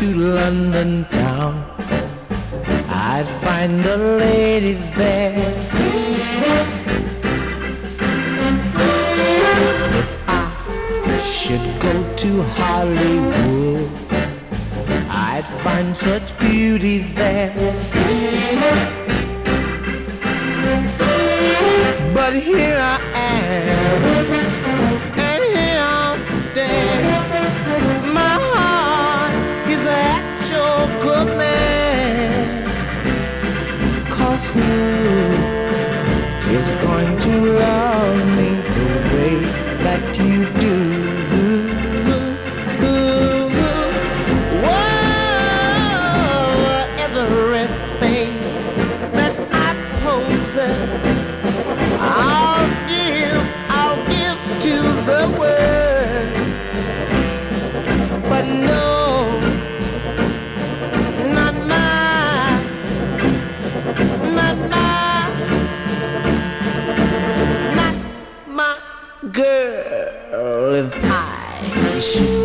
to London town, I'd find a lady there. If I should go to Hollywood, I'd find such beauty there. But here I am, and here I'll stand. My heart is at your command. 'Cause who is going to love me the way that you do? Everything that I possess, I'll give to the world. But no, not my girl. If I should